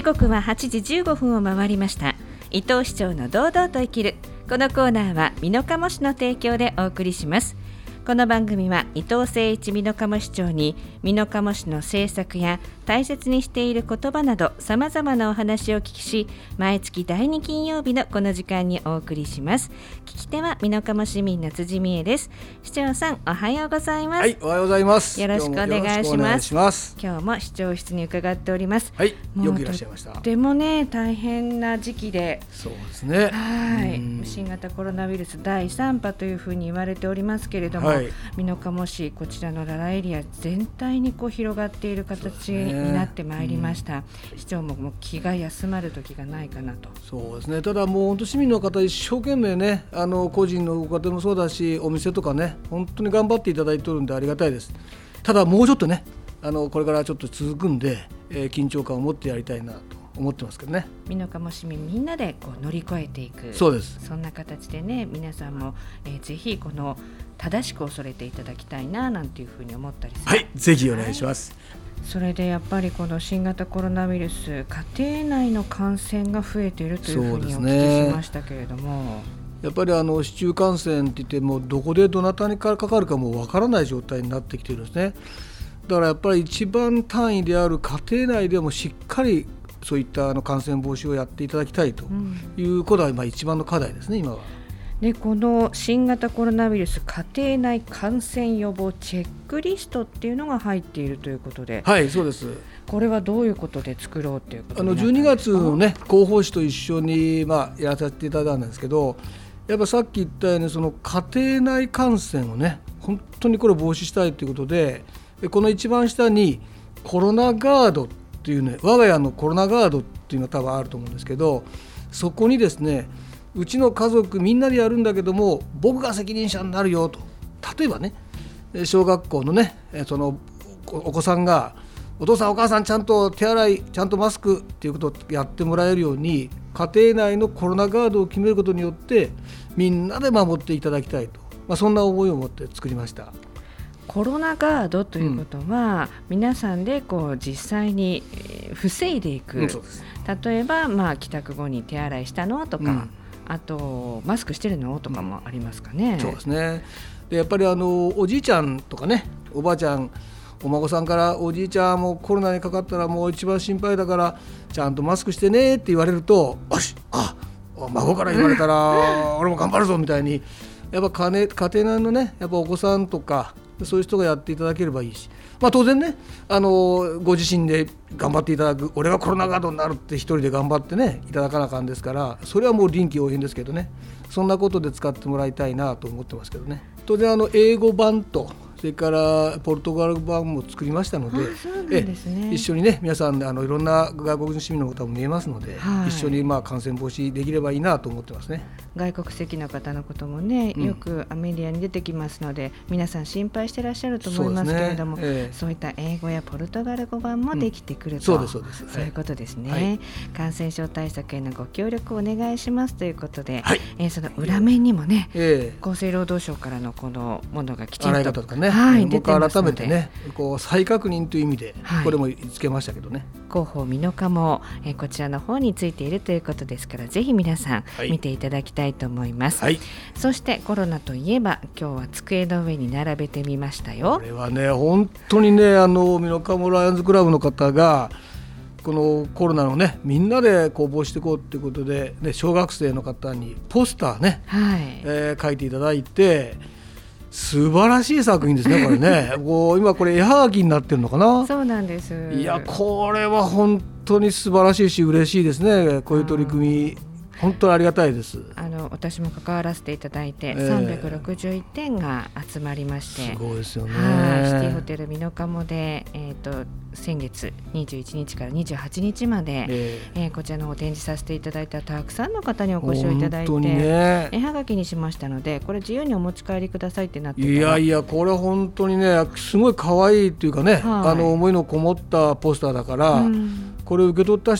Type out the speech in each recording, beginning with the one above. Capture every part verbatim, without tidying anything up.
時刻ははちじじゅうごふんを回りました。伊藤市長の堂々と生きる。このコーナーは美濃加茂市の提供でお送りします。この番組は伊藤誠一美濃加茂市長に美濃加茂市の政策や大切にしている言葉などさまざまなお話をお聞きし、毎月だいに金曜日のこの時間にお送りします。聞き手は美濃加茂市民の辻美恵です。市長さん、おはようございます。 はい、おはようございます。 よろしくお願いします。 ます。 今日も市長室に伺っております。 はい、よくいらっしゃいました。 とてもね、大変な時期で、 そうですね。 はい、新型コロナウイルスだいさん波というふうに言われておりますけれども、はい、美濃加茂市、こちらのララエリア全体にこう広がっている形になってまいりました、ね。うん、市長ももう気が休まる時がないかなと。 そうですね。ただもう本当市民の方一生懸命ね、あの個人のご家庭もそうだし、お店とかね、本当に頑張っていただいているんでありがたいです。ただもうちょっとね、あのこれからちょっと続くんで、えー、緊張感を持ってやりたいなと思ってますけどね。 美濃加茂市民みんなでこう乗り越えていく、 そうです。 そんな形でね、皆さんも、えー、ぜひこの正しく恐れていただきたいななんていうふうに思ったりする。 はい、ぜひお願いします。 はい、それでやっぱりこの新型コロナウイルス、家庭内の感染が増えているというふうにお聞きしましたけれども、 やっぱりあの市中感染っていってもどこでどなたにからかかるかもうわからない状態になってきているんですね。だからやっぱり一番単位である家庭内でもしっかりそういったあの感染防止をやっていただきたいということが今一番の課題ですね、今は。 でこの新型コロナウイルス家庭内感染予防チェックリストっていうのが入っているということで。 はい、そうです。 これはどういうことで作ろうということになったんですか？ あのじゅうにがつのね、広報誌と一緒に、まあ、やらせていただいたんですけど、やっぱさっき言ったようにその家庭内感染をね、本当にこれを防止したいということで、この一番下にコロナガードっていうね、我が家のコロナガードっていうのが多分あると思うんですけど、そこにですね、うちの家族みんなでやるんだけども僕が責任者になるよと。例えばね、小学校のね、そのお子さんがお父さんお母さんちゃんと手洗いちゃんとマスクっていうことをやってもらえるように、家庭内のコロナガードを決めることによってみんなで守っていただきたいと、まあ、そんな思いを持って作りました。 コロナガードということは、うん、皆さんでこう実際に防いでいく、うん、そうです。例えば、まあ、帰宅後に手洗いしたのとか、うん、あとマスクしてるのとかもありますかね。 そうですね。でやっぱりあのおじいちゃんとかね、おばあちゃん、お孫さんからおじいちゃんもコロナにかかったらもう一番心配だからちゃんとマスクしてねって言われると、よし、あ、孫から言われたら俺も頑張るぞみたいに、やっぱ家庭内のね、やっぱお子さんとかそういう人がやっていただければいいし、まあ、当然ね、あのご自身で頑張っていただく、俺はコロナガードになるって一人で頑張ってねいただかなあかんですから、それはもう臨機応変ですけどね、そんなことで使ってもらいたいなと思ってますけどね。当然あの英語版とそれからポルトガル版も作りましたので、 そうなんですね、 え一緒にね皆さんであのいろんな外国人市民の方も見えますので、はい、一緒にまあ感染防止できればいいなと思ってますね。 外国籍の方のこともね、よくメディアに出てきますので、うん、皆さん心配してらっしゃると思いますけれども、 そうですね、えー、そういった英語やポルトガル語版もできてくると、 うん、そうですそうです、 そういうことですね、はい、感染症対策へのご協力をお願いしますということで、はい、えー、その裏面にもね、えー、厚生労働省からのこのものがきちんと洗い方とかね、 はい、 僕は改めてねこう再確認という意味でこれもつけましたけどね、 はい、広報美濃加茂、えー、こちらの方についているということですから、ぜひ皆さん見ていただきたいと思います、はい、そしてコロナといえば今日は机の上に並べてみましたよ。 これはね本当にね、あの美濃加茂ライオンズクラブの方がこのコロナのねみんなでこう防止していこうということで、ね、小学生の方にポスターね、はい、えー、書いていただいて、素晴らしい作品ですねこれねこう今これ絵はがきになってるのかな。 そうなんです。 いやこれは本当に素晴らしいし嬉しいですね。こういう取り組み本当にありがたいです。 あの私も関わらせていただいて、えー、さんびゃくろくじゅういってんが集まりまして、 すごいですよね。 はい、シティホテル美濃加茂で、えー、と先月にじゅういちにちからにじゅうはちにちまで、えーえー、こちらの方展示させていただいたたくさんの方にお越しをいただいて、ね、絵はがきにしましたので、これ自由にお持ち帰りくださいってなってたら、 いやいやこれ本当にねすごい可愛いっていうかね、はい、あの思いのこもったポスターだから、うん、これを受け取った人、あ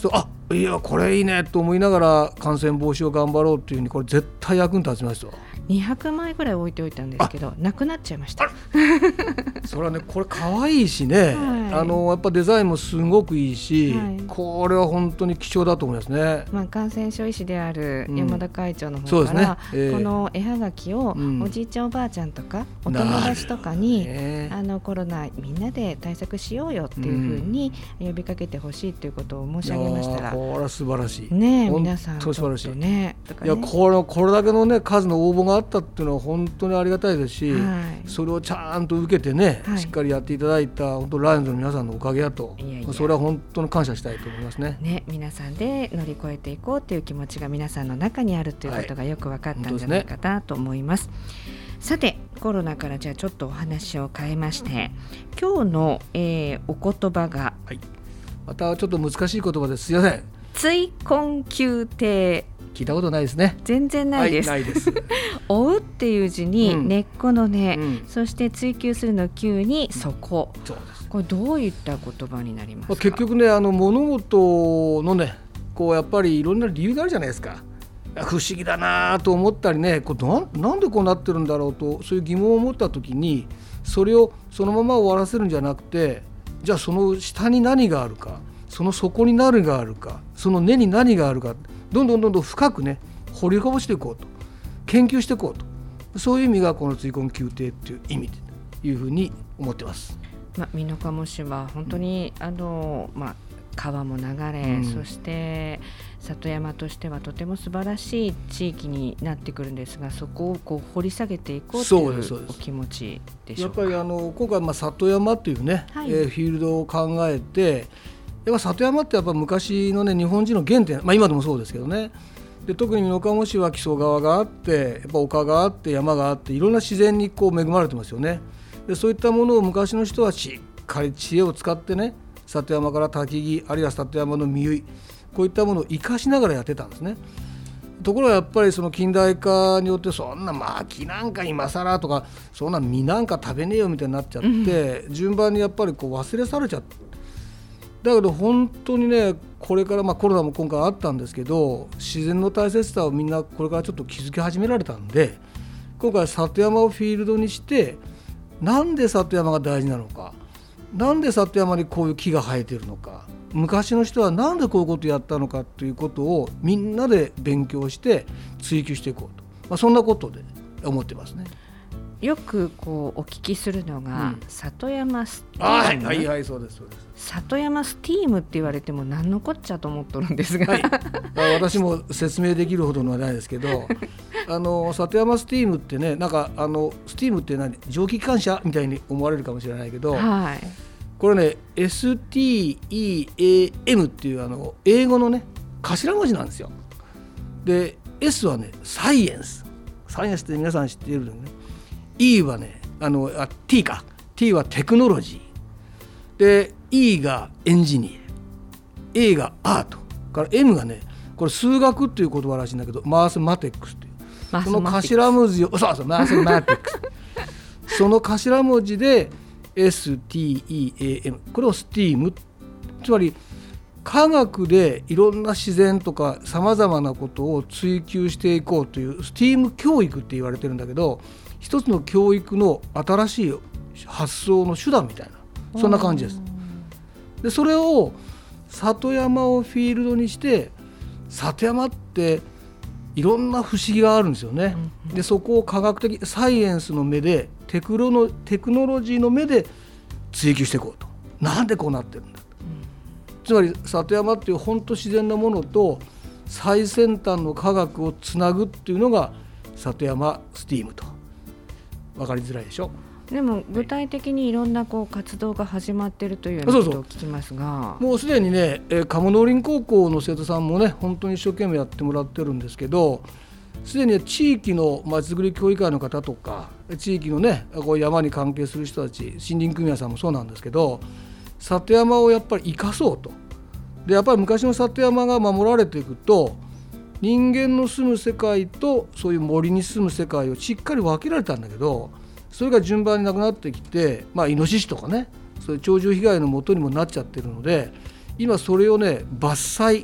いやこれいいねと思いながら感染防止を頑張ろうっていうふうにこれ絶対役に立ちますよ。 にひゃくまいぐらい置いておいたんですけどなくなっちゃいました。 それはねこれ可愛いしね、はい、あのやっぱデザインもすごくいいし、はい、これは本当に貴重だと思いますね。 まあ、感染症医師である山田会長の方から、うんねえー、この絵はがきをおじいちゃんおばあちゃんとか、うん、お友達とかに、ね、あのコロナみんなで対策しようよっていうふうに呼びかけてほしいということを申し上げましたら、 これは素晴らしいね。皆さん素晴らしい、 ね、 いやこれこれだけの、ね、数の応募があったっていうのは本当にありがたいですし、はい、それをちゃんと受けてね、はい、しっかりやっていただいた本当ライオンズの皆さんのおかげだと、いやいやそれは本当に感謝したいと思います ね, ね皆さんで乗り越えていこうという気持ちが皆さんの中にあるということがよく分かったんじゃないかなと思います、はい、さてコロナからじゃあちょっとお話を変えまして今日の、えー、お言葉が、 はい、またちょっと難しい言葉です。すいません。 追根究底聞いたことないですね。 全然ないです、 はい、ないです追うっていう字に根っこの根、うん、そして追求するの究に底、うん、そうです。これどういった言葉になりますか。 結局ねあの物事のねこうやっぱりいろんな理由があるじゃないですか。不思議だなと思ったりねこう な, なんでこうなってるんだろうとそういう疑問を持った時にそれをそのまま終わらせるんじゃなくてじゃあその下に何があるかその底に何があるかその根に何があるかどんどんどんどん深くね掘りこぼしていこうと研究していこうとそういう意味がこの追根究底っていう意味というふうに思ってます。 まあ、美濃加茂市は本当に、うん、あのまあ川も流れ、うん、そして里山としてはとても素晴らしい地域になってくるんですがそこをこう掘り下げていこうというお気持ちでしょうか。 やっぱりあの今回まあ里山というね、はいえー、フィールドを考えてやっぱ里山ってやっぱ昔のね日本人の原点、まあ、今でもそうですけどねで特に美濃加茂市は木曽川があってやっぱ丘があって山があっていろんな自然にこう恵まれてますよね。でそういったものを昔の人はしっかり知恵を使ってね里山から焚き木あるいは里山の実いこういったものを生かしながらやってたんですね。ところがやっぱりその近代化によってそんなまあ木なんか今更とかそんな実なんか食べねえよみたいになっちゃって、うん、順番にやっぱりこう忘れ去れちゃってだけど本当にねこれからまあコロナも今回あったんですけど自然の大切さをみんなこれからちょっと気づき始められたんで今回里山をフィールドにしてなんで里山が大事なのかなんで里山にこういう木が生えているのか昔の人はなんでこういうことをやったのかということをみんなで勉強して追求していこうと、まあ、そんなことで思ってますね。 よくこうお聞きするのが、うん、里山スティーム、 はいはいはいそうですそうです。 里山スティームって言われても何のこっちゃと思っとるんですが、はい、 私も説明できるほどのはないですけどあの里山スティームってねなんかあのスティームって何蒸気機関車みたいに思われるかもしれないけど、はい、これね エスティーイーエーエム っていうあの英語のね頭文字なんですよ。で S はねサイエンスサイエンスって皆さん知っているのね。E はねあのあ T か T はテクノロジーで E がエンジニア A がアートから M がねこれ数学っていう言葉らしいんだけどマースマテックスっていうその頭文字をそうそうマースマテックスその頭文字で エスティーイーエーエム これをスティームつまり科学でいろんな自然とかさまざまなことを追求していこうというスティーム教育って言われてるんだけど一つの教育の新しい発想の手段みたいなそんな感じです。でそれを里山をフィールドにして里山っていろんな不思議があるんですよね。でそこを科学的サイエンスの目でテクノのテクノロジーの目で追求していこうとなんでこうなってるんだと、うん、つまり里山っていう本当自然なものと最先端の科学をつなぐっていうのが里山スティームと分かりづらいでしょ。 でも具体的にいろんなこう活動が始まっているというようなことを聞きますが、 もうすでにね鴨農林高校の生徒さんもね本当に一生懸命やってもらってるんですけどすでに地域のまちづくり協議会の方とか地域のねこう山に関係する人たち森林組合さんもそうなんですけど里山をやっぱり生かそうとでやっぱり昔の里山が守られていくと人間の住む世界とそういう森に住む世界をしっかり分けられたんだけどそれが順番になくなってきて、まあ、イノシシとかねそういう鳥獣被害の元にもなっちゃってるので今それをね伐採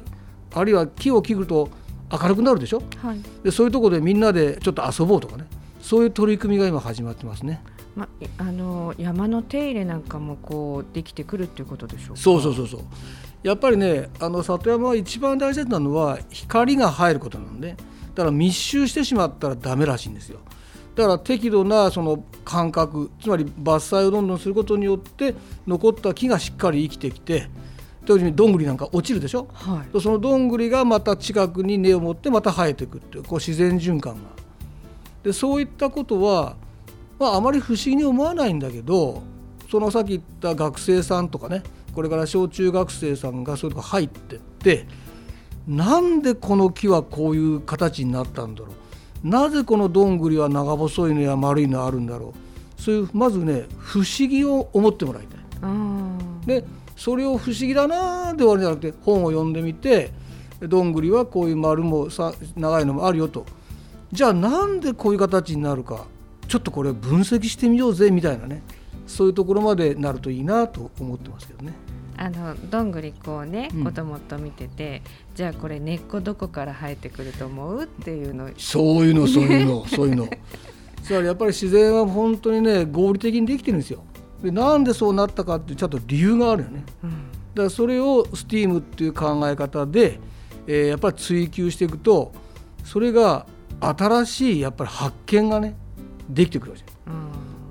あるいは木を切ると明るくなるでしょ、はい、でそういうところでみんなでちょっと遊ぼうとかね、そういう取り組みが今始まってますね。 ま、あの山の手入れなんかもこうできてくるっていうことでしょうか。 そうそうそうそう、やっぱりね、あの里山は一番大切なのは光が入ることなので、だから密集してしまったらダメらしいんですよ。だから適度なその間隔、つまり伐採をどんどんすることによって残った木がしっかり生きてきて、同時にどんぐりなんか落ちるでしょ、はい、そのどんぐりがまた近くに根を持ってまた生えていくっていう、こう自然循環がで、そういったことは、まあ、あまり不思議に思わないんだけど、そのさっき言った学生さんとかね、これから小中学生さんがそういうとこ入ってって、なんでこの木はこういう形になったんだろう、なぜこのどんぐりは長細いのや丸いのあるんだろう、そういうまずね不思議を思ってもらいたい。でそれを不思議だなで終わりじゃなくて、本を読んでみて、どんぐりはこういう丸もさ長いのもあるよと、じゃあなんでこういう形になるかちょっとこれ分析してみようぜみたいなね、そういうところまでなるといいなと思ってますけどね。 あのどんぐりこうね、子供と見てて、うん、じゃあこれ根っこどこから生えてくると思うっていうの、 そういうのそういうのそういうのつまりやっぱり自然は本当にね合理的にできてるんですよ。でなんでそうなったかってちゃんと理由があるよね、うん、だからそれをスティームっていう考え方で、えー、やっぱり追求していくと、それが新しいやっぱり発見がねできてくるわけです、うん、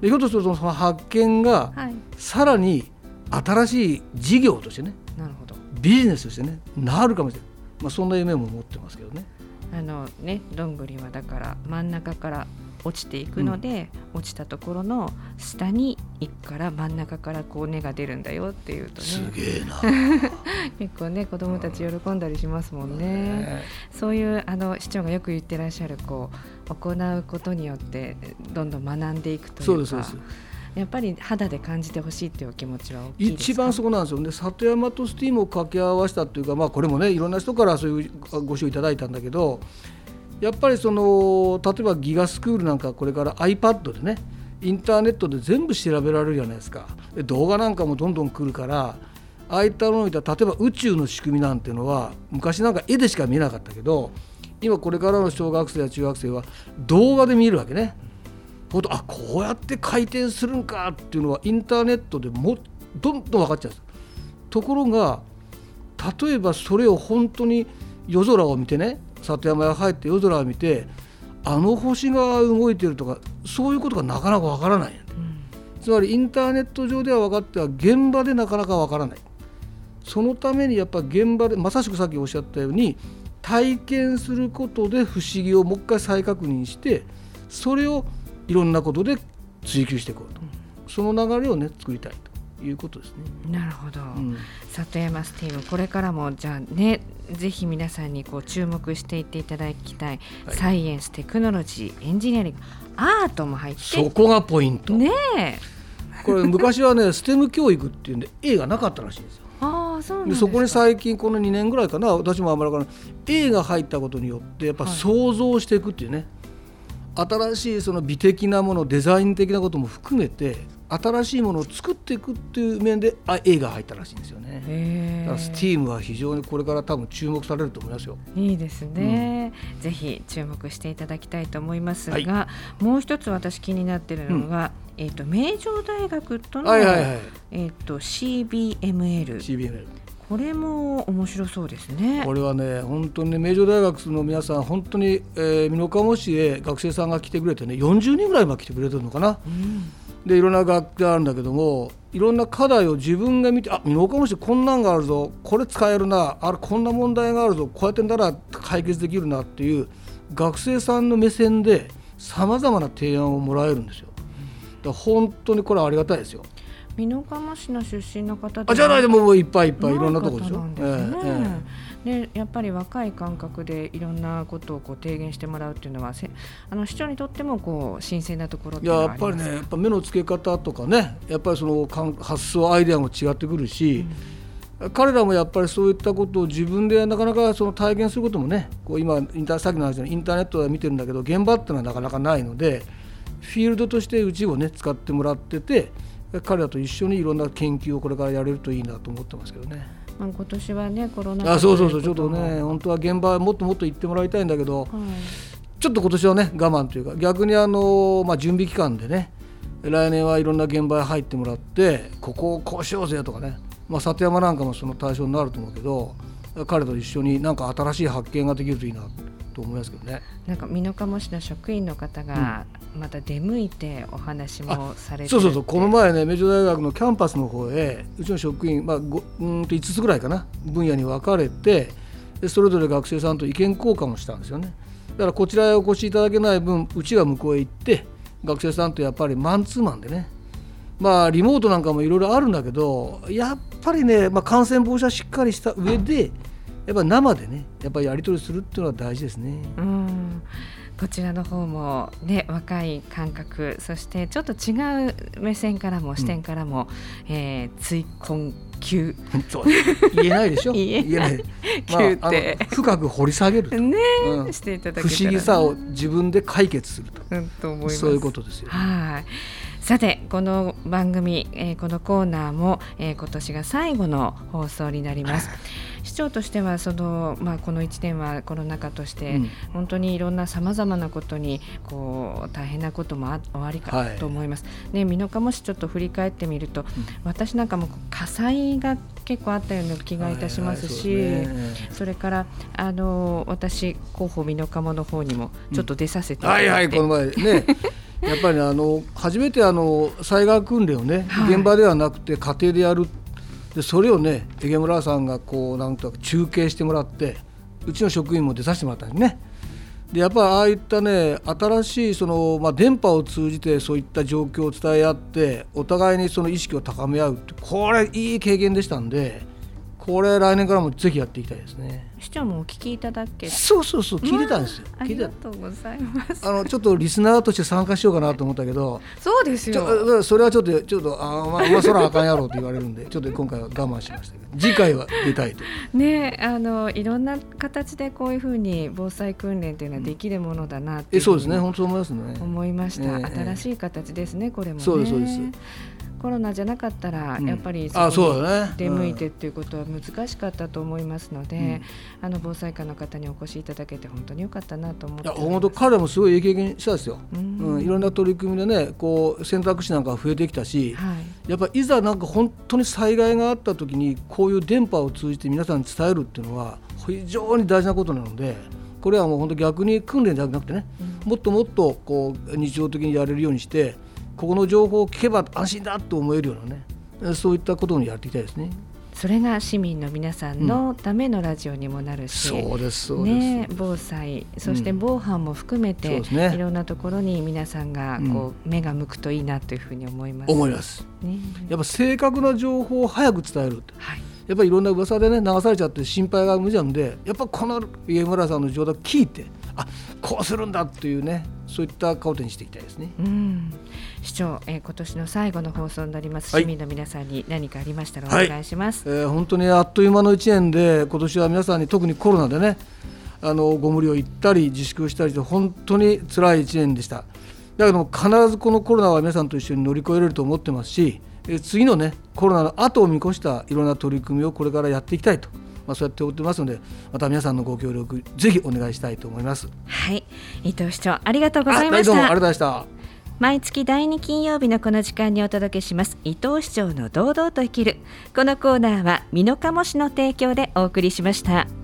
でひょっとするとその発見がさらに新しい事業としてね、なるほど、ビジネスとしてねなるかもしれない、まあ、そんな夢も持ってますけどね。 あのね、どんぐりはだから真ん中から落ちていくので、うん、落ちたところの下に行くから真ん中からこう根が出るんだよっていうとね、 すげえな結構ね子どもたち喜んだりしますもんね、ね、そういうあの市長がよく言ってらっしゃるこう行うことによってどんどん学んでいくというか、 そうですそうです、 やっぱり肌で感じてほしいっていうお気持ちは大きいですか。 一番そこなんですよね。里山とスティームを掛け合わせたというか、まあ、これもねいろんな人からそういうご指導いただいたんだけど、やっぱりその例えばギガスクールなんかこれから iPad でねインターネットで全部調べられるじゃないですか。で動画なんかもどんどん来るから、ああいったのを見たら例えば宇宙の仕組みなんていうのは昔なんか絵でしか見えなかったけど、今これからの小学生や中学生は動画で見えるわけね。あこうやって回転するんかっていうのはインターネットでもどんどん分かっちゃうんです。ところが例えばそれを本当に夜空を見てね、里山が入って夜空を見てあの星が動いてるとかそういうことがなかなか分からない、うん、つまりインターネット上では分かっては現場でなかなか分からない。そのためにやっぱ現場でまさしくさっきおっしゃったように体験することで不思議をもう一回再確認して、それをいろんなことで追求していこうと、うん、その流れをね作りたいということですね。 なるほど、うん、里山スティームこれからもじゃあねぜひ皆さんにこう注目していっていただきたい、はい、サイエンステクノロジーエンジニアリングアートも入って、 そこがポイントねえこれ昔はねステム教育っていうんで A がなかったらしいんですよ。 あそうなんですか。 でそこに最近このにねんぐらいかな、私もあんまり分からない A が入ったことによってやっぱ想像していくっていうね、はい、新しいその美的なものデザイン的なことも含めて新しいものを作っていくっていう面であ A が入ったらしいんですよね。へだからスティームは非常にこれから多分注目されると思いますよ。 いいですね、うん、ぜひ注目していただきたいと思いますが、はい、もう一つ私気になっているのが、うんえー、と名城大学との、はいはいはいえー、と シービーエムエル、 シービーエムエルこれも面白そうですね。 これはね本当にね名城大学の皆さん本当に、えー、美濃加茂市へ学生さんが来てくれてねよんじゅうにんぐらいまで来てくれてるのかな、うんでいろんな学科があるんだけども、いろんな課題を自分が見て、あ美濃加茂市こんなんがあるぞ、これ使えるな、あれこんな問題があるぞ、こうやってんだら解決できるなっていう学生さんの目線でさまざまな提案をもらえるんですよ。だから本当にこれはありがたいですよ。 美濃加茂市の出身の方あじゃないでももういっぱいいっぱいいろんなところですよ。 ですねえーえー、でやっぱり若い感覚でいろんなことをこう提言してもらうっていうのはせあの市長にとってもこう新鮮なところっていうのはありますか。 いややっぱりねやっぱ目の付け方とかねやっぱりその発想アイデアも違ってくるし、うん、彼らもやっぱりそういったことを自分でなかなかその体験することもねこう今インターさっきの話のインターネットで見てるんだけど現場っていうのはなかなかないのでフィールドとしてうちをね使ってもらってて彼らと一緒にいろんな研究をこれからやれるといいなと思ってますけどね。 まあ、今年はねコロナ禍あそうそうそうちょっとね本当は現場もっともっと行ってもらいたいんだけど、はい、ちょっと今年はね我慢というか逆にあの、まあ、準備期間でね来年はいろんな現場へ入ってもらってここをこうしようぜとかね、まあ、里山なんかもその対象になると思うけど彼と一緒になんか新しい発見ができるといいなと思いますけどね。 なんか美濃加茂市の職員の方がまた出向いてお話もされて、 うん、そうそうそうこの前ね名城大学のキャンパスの方へうちの職員、まあ、ごうんといつつぐらいかな分野に分かれてでそれぞれ学生さんと意見交換をしたんですよね。だからこちらへお越しいただけない分うちは向こうへ行って学生さんとやっぱりマンツーマンでねまあリモートなんかもいろいろあるんだけどやっぱりね、まあ、感染防止はしっかりした上でやっぱり生でねやっぱりやり取りするっていうのは大事ですね。 うんこちらの方も、ね、若い感覚そしてちょっと違う目線からも視点からも、うんえー、追困級言えないでしょ言えないまあ、あの深く掘り下げると、 ねうん、 していただけたら不思議さを自分で解決すると、 うん、と思いますそういうことですよ、ね、 はいさてこの番組、えー、このコーナーも、えー、今年が最後の放送になります市長としてはその、まあ、このいちねんはコロナ禍として、うん、本当にいろんなさまざまなことにこう大変なこともあおありかと思います、はいね、美濃加茂市ちょっと振り返ってみると、うん、私なんかも火災が結構あったような気がいたしますし、はいはい そ, ね、それからあの私広報美濃加茂の方にもちょっと出させていただいて、うん、はいはいこの前ねやっぱりあの初めてあの災害訓練をね、はい、現場ではなくて家庭でやるでそれをね江毛村さんがこうなんとか中継してもらってうちの職員も出させてもらったんですね。でやっぱりああいったね新しいその、まあ、電波を通じてそういった状況を伝え合ってお互いにその意識を高め合うってこれいい経験でしたんでこれ来年からもぜひやっていきたいですね。 市長もお聞きいただけそうそうそう聞いてたんですよ、 ありがとうございますあのちょっとリスナーとして参加しようかなと思ったけどそうですよちょそれはちょっとちょっとあ、まあ、まあそらあかんやろうって言われるんでちょっと今回は我慢しましたけど次回は出たいとねあのいろんな形でこういうふうに防災訓練というのはできるものだなっていうふうに、うん、えそうですね本当思いますね思いました、えー、新しい形ですねこれもねそうですそうですコロナじゃなかったらやっぱりそこに出向いてっていうことは難しかったと思いますので、うん、あの防災課の方にお越しいただけて本当に良かったなと思っています。いや本当彼もすごいいい経験したんですよ、うんうん、いろんな取り組みでねこう選択肢なんか増えてきたし、はい、やっぱりいざなんか本当に災害があった時にこういう電波を通じて皆さんに伝えるっていうのは非常に大事なことなのでこれはもう本当逆に訓練じゃなくてね、うん、もっともっとこう日常的にやれるようにしてここの情報を聞けば安心だと思えるようなねそういったことをやっていきたいですね。 それが市民の皆さんのためのラジオにもなるし、 うん、そうですそうです、ね、 防災そして防犯も含めて、うんね、いろんなところに皆さんがこう、うん、目が向くといいなというふうに思います。 思います、ね、やっぱ正確な情報を早く伝えるって、はい、やっぱりいろんな噂でね流されちゃって心配が無じゃんでやっぱこの家村さんの情報を聞いてあこうするんだっていうねそういった顔手にしていきたいですね、 うん市長、えー、今年の最後の放送になります、はい、市民の皆さんに何かありましたらお願いします、 はいえー、本当にあっという間のいちねんで今年は皆さんに特にコロナでねあのご無理を言ったり自粛したりと本当に辛いいちねんでした。だけども必ずこのコロナは皆さんと一緒に乗り越えれると思ってますし、えー、次のねコロナの後を見越したいろんな取り組みをこれからやっていきたいと、まあ、そうやって思ってますのでまた皆さんのご協力ぜひお願いしたいと思います。 はい伊藤市長ありがとうございました。 どうもありがとうございました。 毎月だいに金曜日のこの時間にお届けします伊藤市長の堂々と生きる。このコーナーは美濃加茂市の提供でお送りしました。